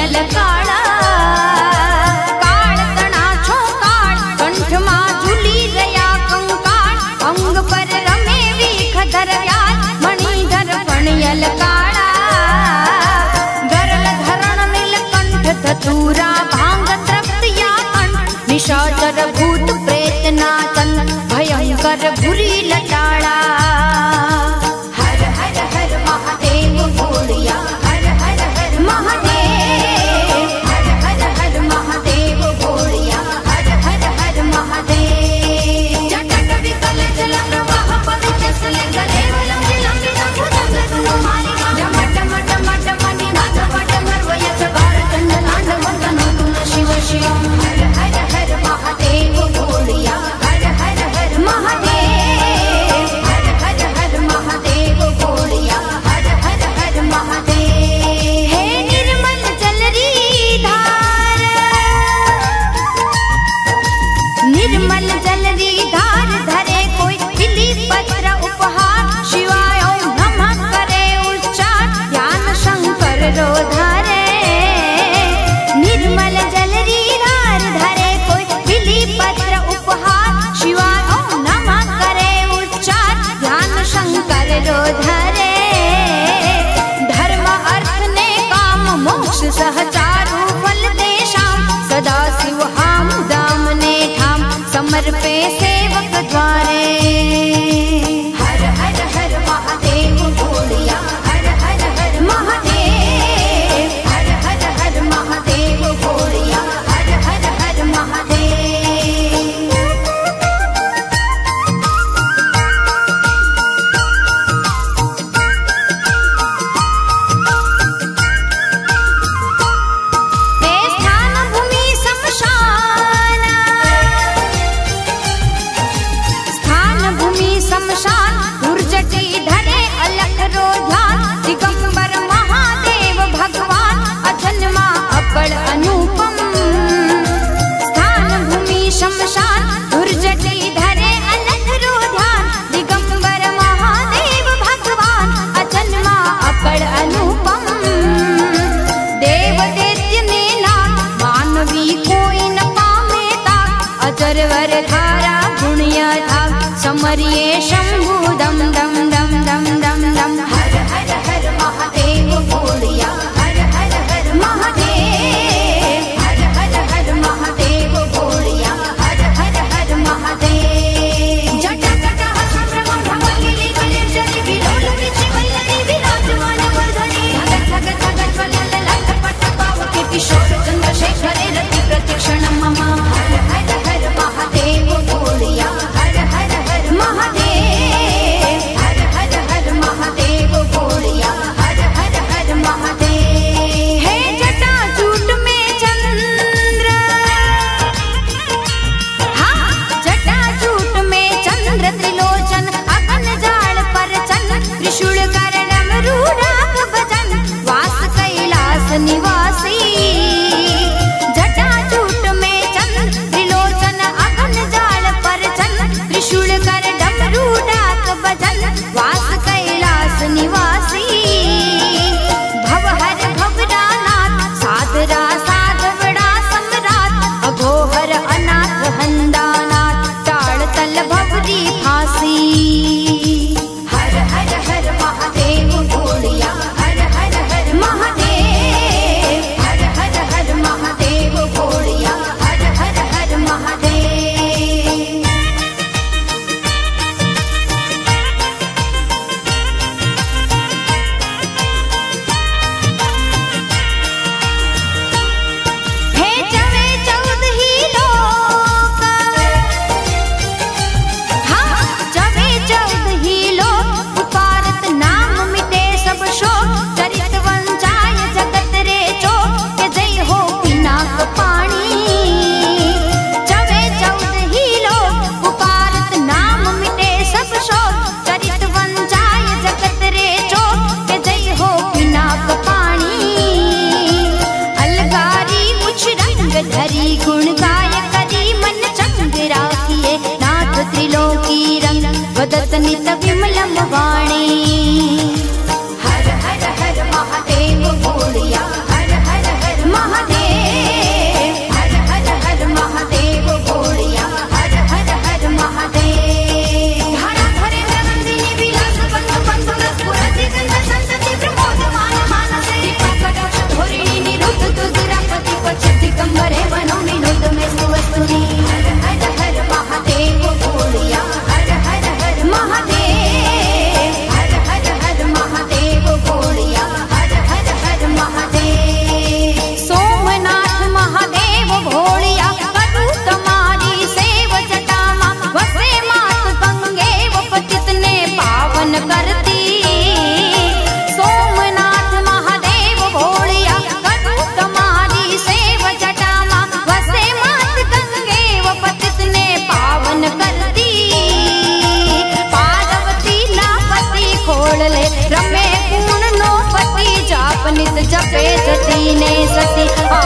भणियल काळा काळ तणा छो काळ कंठ मा झूली रया कंकाळ अंग पर रमे वीख धरव्याल मणिधर भणियल काळा गरल धरण नीलकंठ धतूरा भांग तृप्त या कंठ निशाचर भूत प्रेत नाचन भयंकर भूरी लटाड़ा हर हर हर महादेव बोलिया हर हर हर महादेव हर हर हर महादेव बोलिया हर हर हर महादेव जटक विकल जल प्रवाह पवित्र सल गले लंबी लंबी भुजंग तुम मालिका जमट मट मट मणि नाथ वट मरवय जगार चंड लांड वंदन तुम शिव शिव हर हर हर महादेव बोलिया हर हर हर महादेव हर हर हर महादेव बोलिया हर हर हर महादेव हे निर्मल जलरी धार निर्मल जलरी धार धरे कोई बिली पत्र उपहार शिवाय ओम नमः करे उच्चार ध्यान शंकर रो धारे निर्मल जलरी धार धरे कोई बिली पत्र उपहार शिवाय ओम नमः करे उच्चार ध्यान शंकर रो धरे धर्म अर्थ ने काम मोक्ष सहचारु फल देशाम सदा शिव हाम दाम ने ठाम समर्पे सेवक द्वारे हर हर हर महादेव बोलिया हर हर हर महादेव हर हर हर महादेव बोलिया हर हर हर महादेव ते स्थान भूमि शमशान स्थान भूमि शमशान दुर्जटी धरे अलख रो ध्यान दिगंबर महादेव भगवान अजन्मा अपड़ अनुपम स्थान भूमि शमशान दुर्जटी धरे अलख रो ध्यान दिगंबर महादेव भगवान अजन्मा अपड़ अनुपम देव दैत्य ने नाम मानवी कोई न पामे ताक अजर वर धारा पुण्य धाक समरिये शंभु दम दम दम दम दम दम हर हर हर महादेव बोलिया हर हर हर महादेव हर हर हर महादेव बोलिया हर हर हर महादेव जटा जटा हसम भगवती कलेश्वरी विलोल विचि वल्लरी विराजमान वर्धनी धग धग धग ज्वलल लट पट पावके किशोर चंद्रशेखरे रति प्रत्यक्षण मम हर हर हर महादेव बोलिया हर हर हर महादेव हर हर हर महादेव बोलिया हर हर हर महादेव हे जटाजूट में चंद्र हाँ जटाजूट में चंद्र त्रिलोचन अगन जाल पर चंद्र त्रिशूल कर डमरू राग भजन वास कैलास निवासी जटाजूट में चंद्र त्रिलोचन अगन जाल पर चंद्र त्रिशूल कर डमरू डाक भजन वास कैलास निवासी भवहर भवरानाथ साधरा साधवड़ा सम्राट अघोहर अनाथ हंदानाथ टाळ तल भवरी फांसी हर हर हर महादेव बोलिया हर हर हर महादेव हर हर हर महादेव बोलिया हर हर हर महादेव हे जवे चौदही लोक हाँ जवे चौदही लोक पुकारत नाम मिटे सब शोक चरित वंचाय जगत रे चोक के जय हो पिनाक पाणी जवे चौदही लोक पुकारत नाम मिटे सब शोक चरित वंचाय जगत रे चोक के जय हो पिनाक पाणी अलगारी मुछ रंग धरी गुण गाय करी मन चंग राखिए नाथ त्रिलोकी रंग वदत नित विमलम वाणी हर हर हर महादेव बोलिया हर हर हर से